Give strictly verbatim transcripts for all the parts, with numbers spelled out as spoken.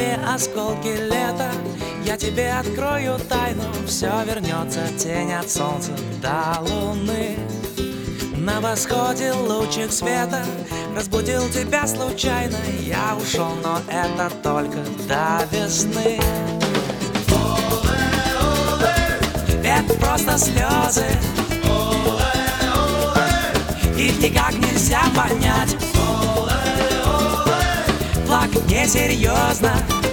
дворе осколки лета, я тебе открою тайну. Все вернется, тень от солнца до луны. На восходе лучик света разбудил тебя случайно. Я ушел, но это только до весны. Это просто слезы, их никак нельзя понять. Плакать несерьезно,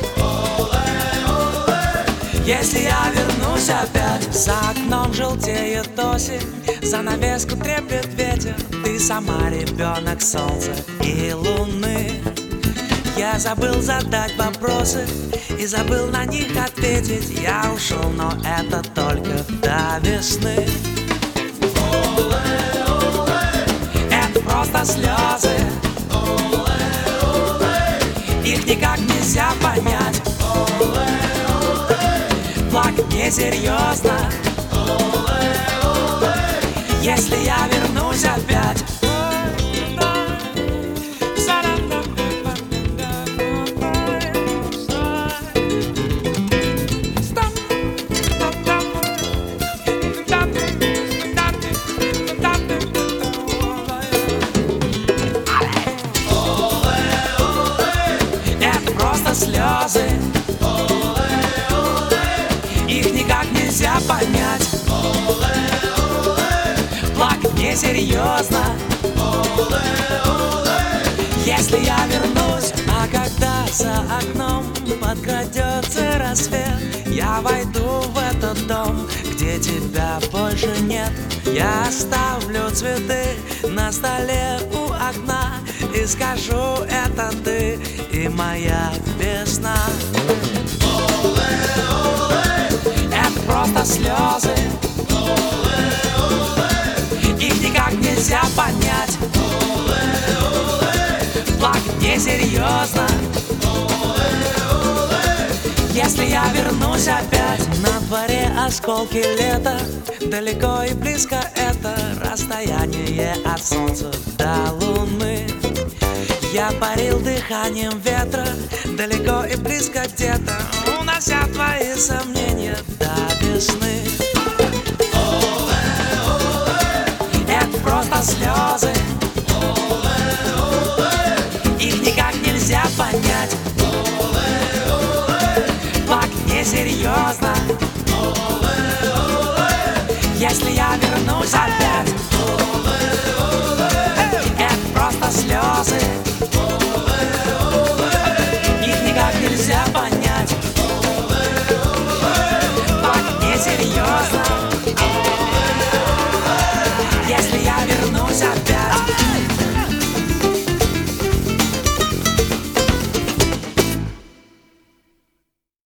если я вернусь опять. За окном желтеет осень, занавеску треплет ветер. Ты сама ребенок солнца и луны. Я забыл задать вопросы и забыл на них ответить. Я ушел, но это только до весны. Это просто слезы, их никак нельзя понять. Плакать несерьезно, если я вернусь опять. Это просто слезы, их никак нельзя понять. Плакать несерьезно, если я вернусь. А когда за окном подкрадется рассвет, я войду в этот дом, где тебя больше нет. Я оставлю цветы на столе у окна и скажу: это ты и моя весна. Это просто слезы, их никак нельзя понять. Плакать несерьезно, если я вернусь опять. На дворе осколки лета, далеко и близко это расстояние от солнца до луны. Я парил дыханием ветра, далеко и близко где-то, унося твои сомнения до весны. Это просто слезы, их никак нельзя понять. Плакать несерьезно, если я вернусь опять.